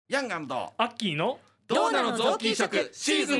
ヤンガンとアッキーのドーナの臓器移植シーズン R4。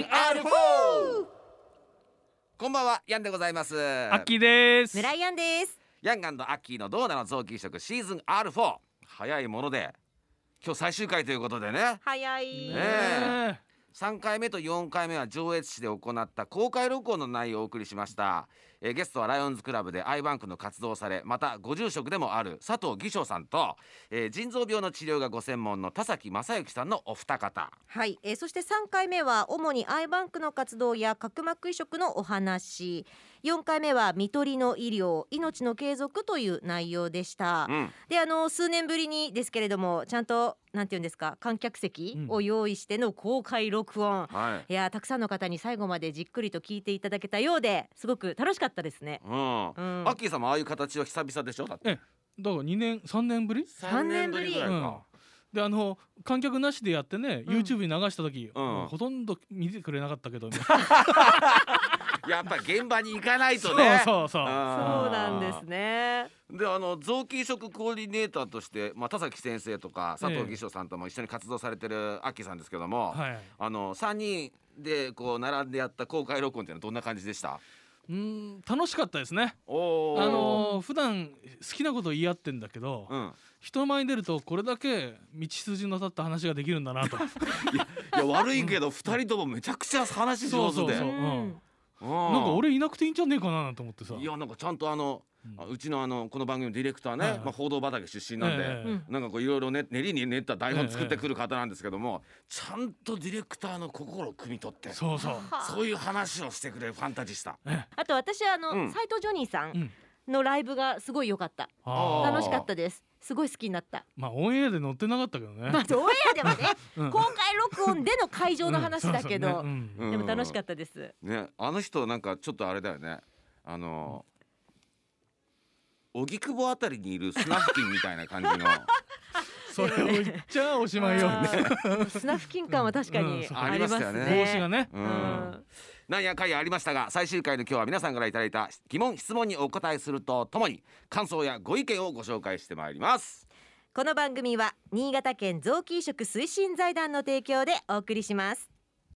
こんばんは、ヤンでございます。 アッキーです。 村井アンです。 ヤンガンとアッキーのドーナの臓器移植シーズン R4、 早いもので今日最終回ということでね。 早い、 ね3回目と4回目は上越市で行った公開録音の内容をお送りしました。ゲストはライオンズクラブでアイバンクの活動をされ、またご住職でもある佐藤義章さんと、腎臓病の治療がご専門の田崎正幸さんのお二方。 はい、そして3回目は主にアイバンクの活動や角膜移植のお話、4回目は看取りの医療、命の継続という内容でした、で数年ぶりにですけれども、ちゃんとなんていうんですか、観客席を用意しての公開録音、いやたくさんの方に最後までじっくりと聞いていただけたようで、すごく楽しかったですね。 アッキーさんもああいう形は久々でしょ。だってだから2年3年ぶり 3年ぶりぐらいか、 で観客なしでやってね、YouTube に流した時、ほとんど見てくれなかったけどねやっぱり現場に行かないとね。 そうなんですね。 で臓器移植コーディネーターとして、田崎先生とか佐藤義章さんとも一緒に活動されてるアッキーさんですけども、3人でこう並んでやった公開録音っていうのはどんな感じでした？ 楽しかったですね。普段好きなことを言い合ってんだけど、人前に出るとこれだけ道筋の立った話ができるんだなといや悪いけど2人ともめちゃくちゃ話上手で、 なんか俺いなくていいんじゃねえかなと思ってさ。 いやなんかちゃんとうちのこの番組のディレクターね、報道畑出身なんで、なんかこういろいろ練りに練った台本作ってくる方なんですけども、ちゃんとディレクターの心を汲み取って、そういう話をしてくれるファンタジスタ。 あと私斎藤ジョニーさんのライブがすごい良かった。楽しかったです。すごい好きになった。 オンエアで載ってなかったけどね。 オンエアではね公開録音での会場の話だけど、でも楽しかったですね。あの人なんかちょっとあれだよね、荻窪あたりにいるスナフキンみたいな感じのそれを言っちゃおしまいよね。 スナフキン感は確かにありますね。 帽子がね、 なんやかんやありましたが、最終回の今日は皆さんからいただいた疑問質問にお答えするとともに、感想やご意見をご紹介してまいります。 この番組は新潟県臓器移植推進財団の提供でお送りします。